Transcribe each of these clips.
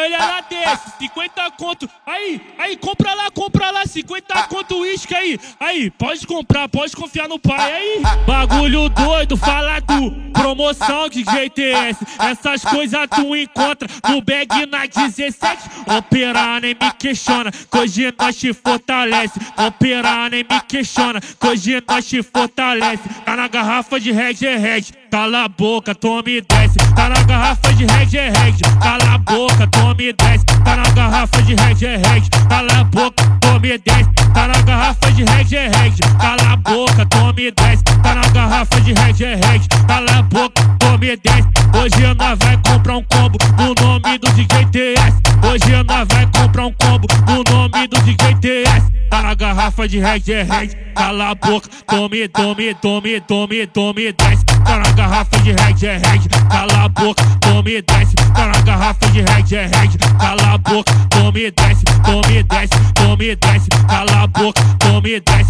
ele ela desce, 50 conto. Aí, compra lá, 50 conto uísque aí, pode comprar, pode confiar no pai aí. Bagulho doido, fala do promoção de jeito é esse. Essas coisas tu encontra no bag na 17. Operar nem me questiona, que hoje nós te fortalece. Operar nem me questiona, que hoje nós te fortalece. Tá na garrafa de Red é Red, cala a boca, tome 10. Tá na garrafa de Red é Red, cala a boca, tome 10. Tá na garrafa de Red é Red, cala a boca, tome 10. Tá na garrafa de Red é Red, cala a boca, tome 10. Tá na garrafa de Red é Red, cala a boca, tome 10. Hoje nós vai comprar um combo no nome do DJ TS. Hoje nós vai comprar um combo no nome do DJ TS. Tá na garrafa de Red é Red, cala a boca, tome 10. Tá na garrafa de Red é Red, cala a boca, tome 10. Tá na garrafa de Red é Red, cala a boca, tome 10. Cala a boca, tome 10.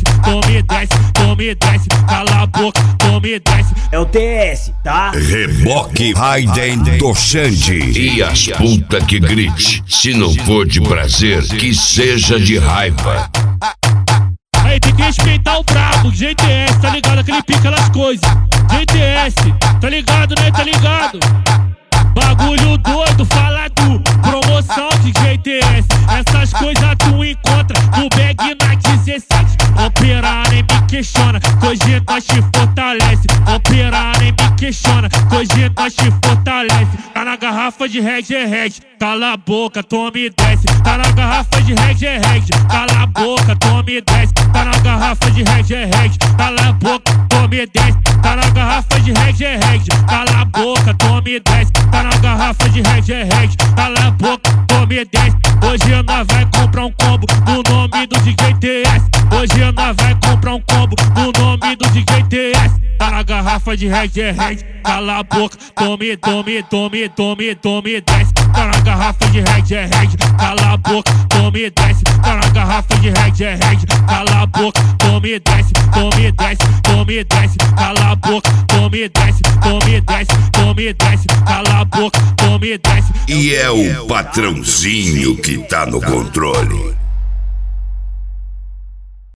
Cala a boca, tome 10. É o TS, tá? Reboque Raiden do Xande. E as puta que grite, se não for de prazer, que seja de raiva. Aí tem que respeitar o brabo, GTS, tá ligado? Aquele pica nas coisas. GTS, tá ligado, né? Tá ligado? Bagulho doido, fala do promoção de GTS. Essas coisas tu encontra no bag na 17. Operar nem me questiona, que hoje nós te fortalece. Operar nem me questiona, que hoje nós te fortalece. Tá na garrafa de Red é Red, cala a boca, tome 10. Tá na garrafa de Red é Red, cala a boca, tome 10. Tá na garrafa de Red é Red, cala a boca, tome 10. Tá na garrafa de Red é Red, cala a boca, tome 10. Tá na garrafa de Red é Red, cala a boca, tome 10. Hoje nós vai comprar um combo no nome do DJ TS. Hoje nós vai comprar um combo no nome do DJ TS. Tá na garrafa de Red é Red, cala a boca, tome 10. Tá na garrafa de Red é Red, cala a boca, tome 10. Tá na garrafa de Red é Red, cala a boca, tome 10. Cala a boca, tome 10. Cala a boca, tome 10. E é o patrãozinho que tá no controle.